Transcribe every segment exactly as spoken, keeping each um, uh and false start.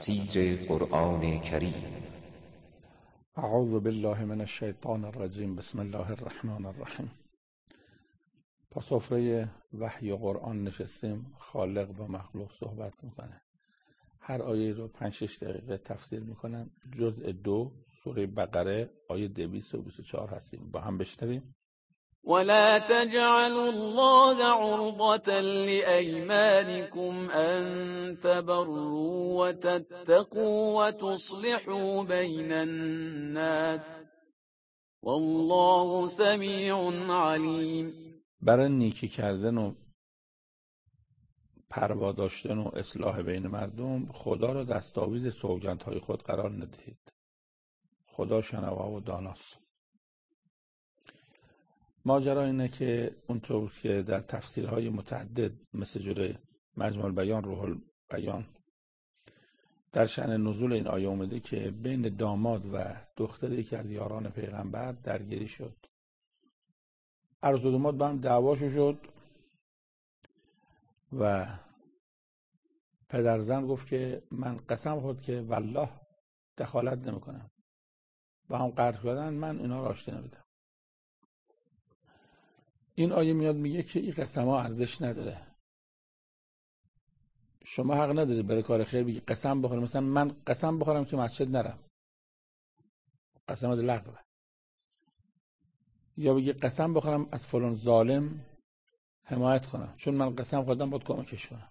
تفسیر قرآن کریم. اعوذ بالله من الشیطان الرجیم. بسم الله الرحمن الرحیم. با سفره وحی و قرآن نشستیم. خالق با مخلوق صحبت میکنه. هر آیه رو پنج شش دقیقه تفسیر میکنم. جزء دو سوره بقره آیه دویست و بیست و چهار هستیم. با هم بشنویم. ولا تجعلوا الله عرضة لأيمانكم أن تبروا وتتقوا وتصلحوا بين الناس والله سمیع علیم. برای نیکی کردن و پروا داشتن و اصلاح بین مردم خدا را دستاویز سوگندهای خود قرار ندهید. خدا شنوا و داناست. ماجرا اینه که اونطور که در تفسیرهای متعدد مثل جوره مجموع البیان، روح البیان در شأن نزول این آیه اومده که بین داماد و دختر یکی از یاران پیغمبر درگیری شد. عروس و داماد با هم دعواشو شد و پدرزن گفت که من قسم خورد که والله دخالت نمیکنم. با هم قرض کردن، من اینا رو آشتی نمیدم. این آیه میاد میگه که این قسم ها ارزش نداره. شما حق نداری برای کار خیر بگی قسم بخورم. مثلا من قسم بخورم که مسجد نرم، قسم لغوه. یا بگی قسم بخورم از فلان ظالم حمایت کنم، چون من قسم خوردم باید کمکش کنم.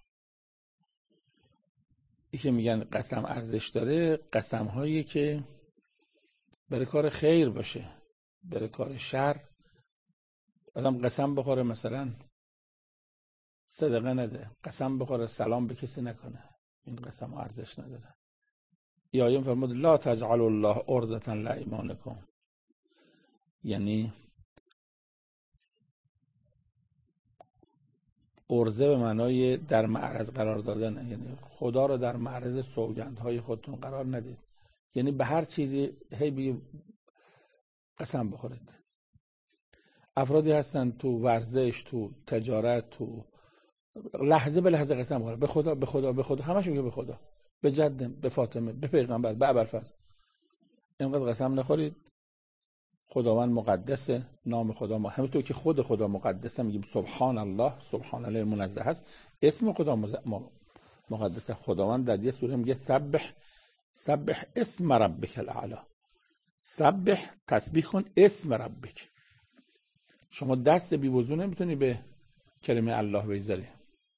این که میگن قسم ارزش داره، قسم هایی که برای کار خیر باشه، برای کار شر آدم قسم بخوره مثلا صدقه نده، قسم بخوره سلام به کسی نکنه، این قسم ارزش نداره. ای آیه فرمود لا تجعلوا الله عرضة لایمانکم، یعنی عرضه به معنای در معرض قرار دادن، یعنی خدا رو در معرض سوگندهای خودتون قرار ندید. یعنی به هر چیزی هی بگی قسم بخورید. افرادی هستن تو ورزش، تو تجارت، تو لحظه به لحظه قسم بخورن به خدا به خدا به خدا، همش میگه به خدا، به جدم، به فاطمه، به پیغمبر، به ابوالفضل. اینقدر قسم نخورید. خداوند مقدسه، نام خدا ما همونطور که خود خدا مقدسه میگیم سبحان الله، سبحان الله منزه هست، اسم خدا مقدسه. خداوند در یه سوره میگه سبح سبح اسم ربک الاعلی، سبح تسبیح کن اسم ربک. شما دست بی وضو نمیتونی به کلمه الله بگذاری.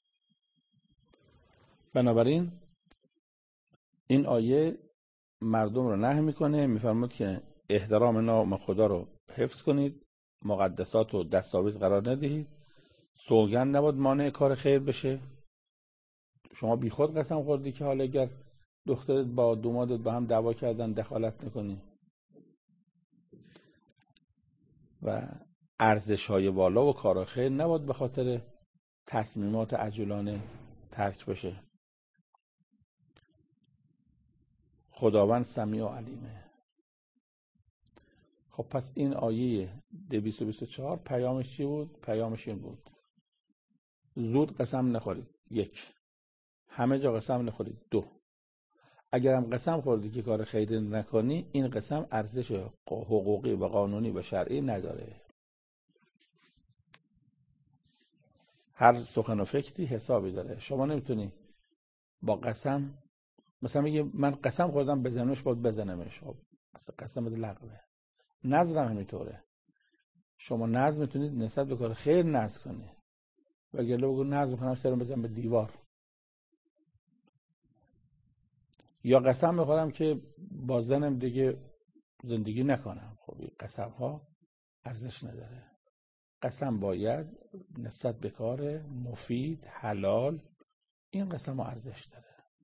بنابراین این آیه مردم رو نهی میکنه، میفرماد که احترام نام خدا رو حفظ کنید، مقدسات رو دستاویز قرار ندهید، سوگند نباید مانع کار خیر بشه. شما بی خود قسم خوردی که حالا اگر دخترت با دامادت با هم دعوا کردن دخالت نکنی. و ارزش های بالا و کار خیر نباید به خاطر تصمیمات عجولانه ترک بشه. خداوند سمیع و علیمه. خب پس این آیه دویست و بیست و چهار پیامش چی بود؟ پیامش این بود زود قسم نخورید. یک، همه جا قسم نخورید. دو، اگرم قسم خوردی که کار خیر نکنی، این قسم ارزش حقوقی و قانونی و شرعی نداره. هر سخن و فکری حسابی داره. شما نمیتونی با قسم مثلا میگه من قسم خوردم بزنمش، باید بزنمش. خب مثلا قسم لغوه. نظرم همینطوره. شما نظر میتونید نسبت به کار خیر نظر کنی. و اگر بگو نظر میکنم سرم بزنم به دیوار، یا قسم میخورم که با زنم دیگه زندگی نکنم. خب این قسم ها ارزش نداره. قسم باید نسبت به کار مفید، حلال، این قسم ها ارزش داره.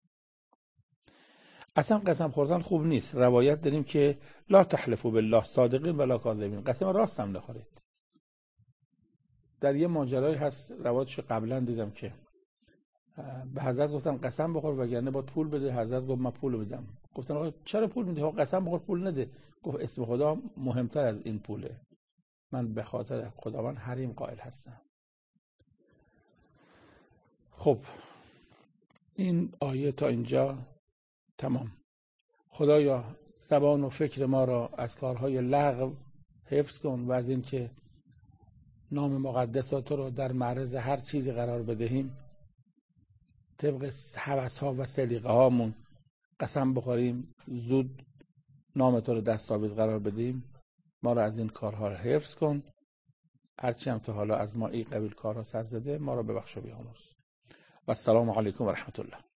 اصلا قسم خوردن خوب نیست. روایت داریم که لا تحلفوا بالله صادقین ولا کاذبین، قسم راست هم نخورید. در یه ماجرایی هست روایتش قبلا دیدم که به حضرت گفتن قسم بخور وگرنه باید پول بده. حضرت گفت من پول بدم. گفتن آقا چرا پول میدی؟ قسم بخور پول نده. گفت اسم خدا مهمتر از این پوله. من به خاطر خداوند حریم قائل هستم. خب این آیه تا اینجا تمام. خدایا زبان و فکر ما را از کارهای لغو حفظ کن و از اینکه نام مقدسات رو در معرض هر چیزی قرار بدهیم طبق هوس‌ها و سلیقه هامون قسم بخوریم زود نام تو رو دستاویز قرار بدیم. ما را از این کارها رو حفظ کن. هرچی هم تا حالا از ما این قبیل کارها سر زده ما را ببخش و بیامرز. و السلام علیکم و رحمت الله.